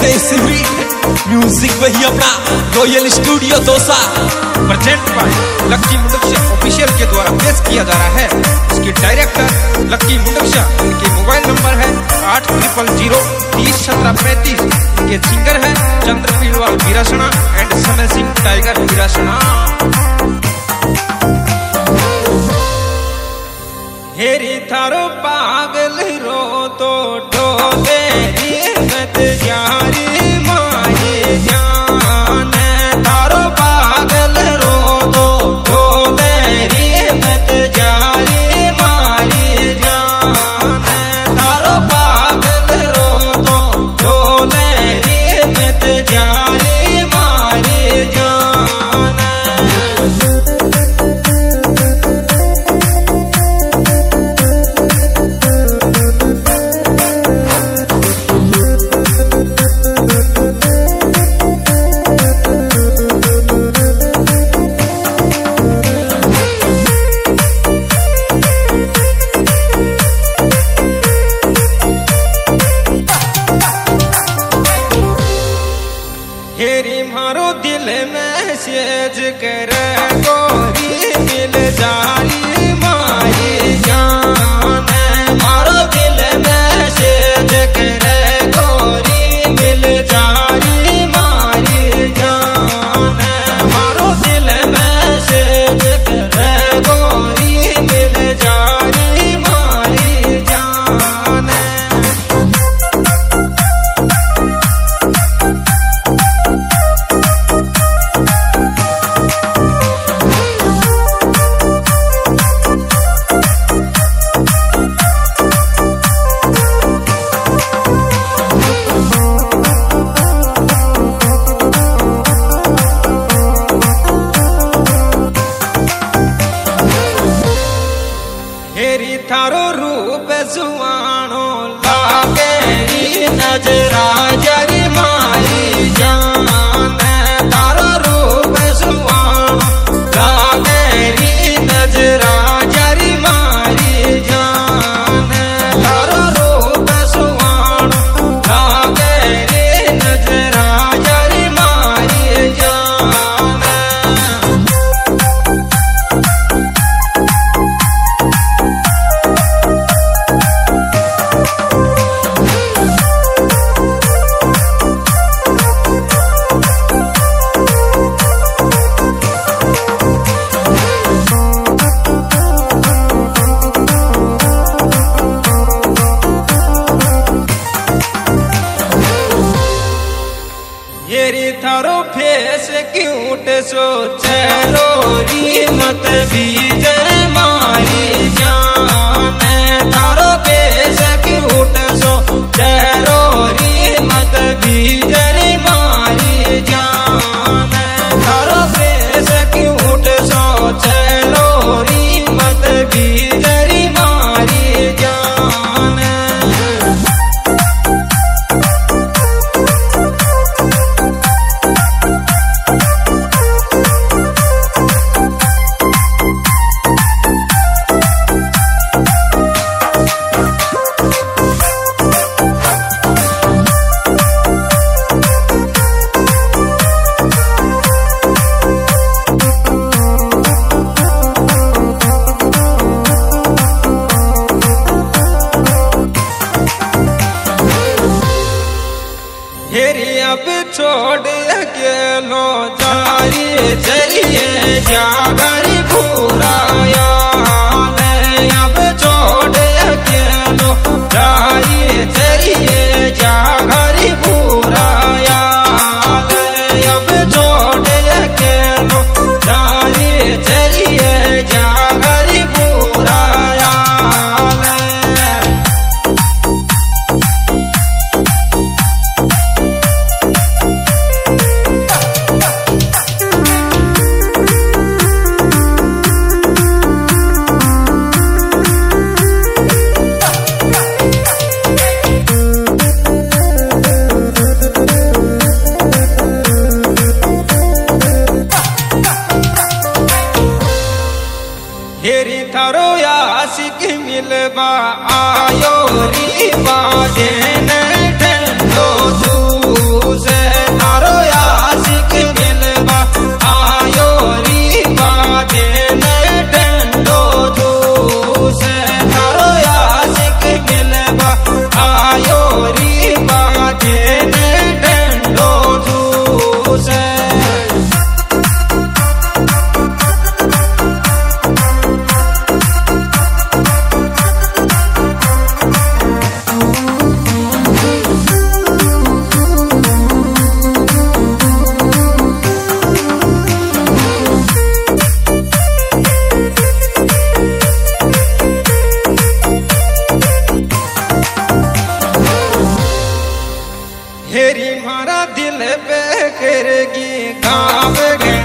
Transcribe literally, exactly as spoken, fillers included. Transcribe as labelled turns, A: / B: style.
A: सिवरी म्यूजिक वही अपना रॉयल स्टूडियो दोसा
B: present by Lucky Mundaksha official के द्वारा पेश किया जा रहा है। इसके डायरेक्टर लक्की मुंडक्षा, इनके मोबाइल नंबर है आठ ट्रिपल जीरो तीस सत्रह पैंतीस। इनके सिंगर है चंद्र पीलवाल विरासना एंड समय सिंह टाइगर विरासना। हेरी थारो पागल रो तो डोले मत यारी माये जान, थारो पागल रो तो डोले मत यारी माये जान, थारो पागल रो तो डोले मत यारी माये जान। हेरी मारो दिल मैसेज कर गोरी मिल जारी मारी जान, मारो दिल मैसेज कर गोरी मिल जारी मारी जान, मारो दिल मैसेज कर गोरी मिल जारी मारी जान। हेरी थारो रूप सुहानो लागे नजरा जरी मारी जान, थारो रूप सुहानो लागे नजरा जरी मारी जान, थारो रूप सुहानो लागे नजरा जरी मारी जान। येरी थारो फेस क्यूट सो चरोरी मत बीजर मारी जान, थारो फेस क्यूट सो चरोरी मत बीजर मारी जान, थारो फेस क्यूट सो चरोरी मत बीजर मारी जान। हेरी अब छोड़ अकेलो जारी चलिए जागरी भूराया, अब छोड़ अकेलो जारी चलिए जागरी भूराया, अब छोड़ अकेलो जारी चलिए जागरी भूराया। ढेरी मारा दिल पे करेगी गावे गे